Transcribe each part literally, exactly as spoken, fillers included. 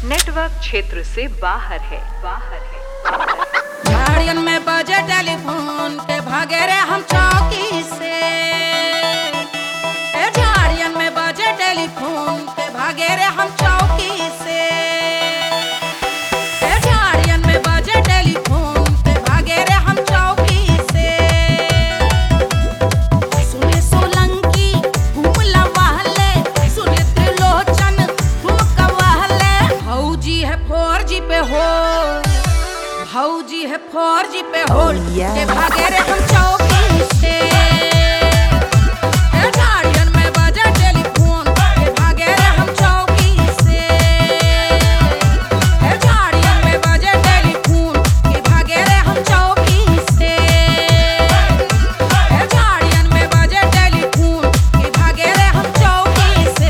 Network क्षेत्र से बाहर है बाहर है। झाड़ियन में बजे टेलीफोन के भागे रे हम चौकी से। ए झाड़ियन में बजे टेलीफोन के भागे रे हम चौकी से। ए झाड़ियन में बजे टेलीफोन के भागे रे हम चौकी से। सुने सोलंकी घूमला वाले, सुने त्रिलोचन ठुमका वाले। भौजी है फोर जी पे हो, भौजी है फोर जी पे होल के भागे रे हम चौकी से। ए झाड़ियन में बजे टेलीफोन के भागे रे हम चौकी से। ए झाड़ियन में बजे टेलीफोन के भागे रे हम चौकी से। ए झाड़ियन में बजे टेलीफोन के भागे रे हम चौकी से।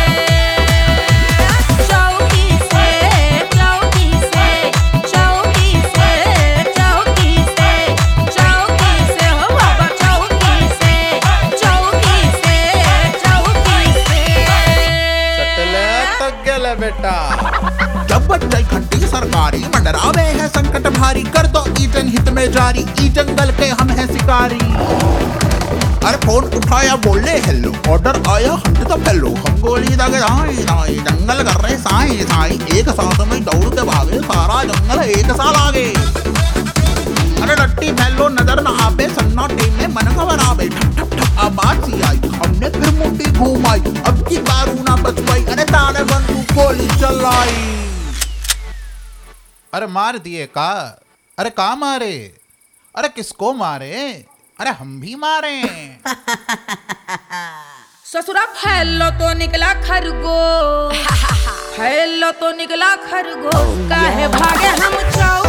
चौकी से, चौकी से, चौकी से, चौकी से, चौकी से हो बाबा चौकी से, चौकी से, चौकी से। सटले तक गेले बेटा। जब बज घंटी सरकारी मंडरावे है संकट भारी, कर दो ई जनहित में जारी, ई जंगल के हम हैं शिकारी। अरे फोन उठाया बोले हेलो, ऑर्डर आया हंट तो फैलो। हम गोली दागे दाई दाई, जंगल कर रहे साई साई। एक साथ में दौड़ के भागे सारा जंगल एक साल आगे। अरे रट्टी फैलो नजर न आवे, सन्नाटे में मन घबरावे। ठप ठप ठप आवाज सी आई, हमने फिर मुंडी घुमाई। अब की बारू ना बच पाई, अरे ताने बंदूक गोली चलाई। अरे मार दिए का? अरे का मारे? अरे किसको मारे? अरे हम भी मारे। ससुरा फैलो तो निकला खरगोश, फैलो तो निकला खरगोश। काहे भागे हम चौ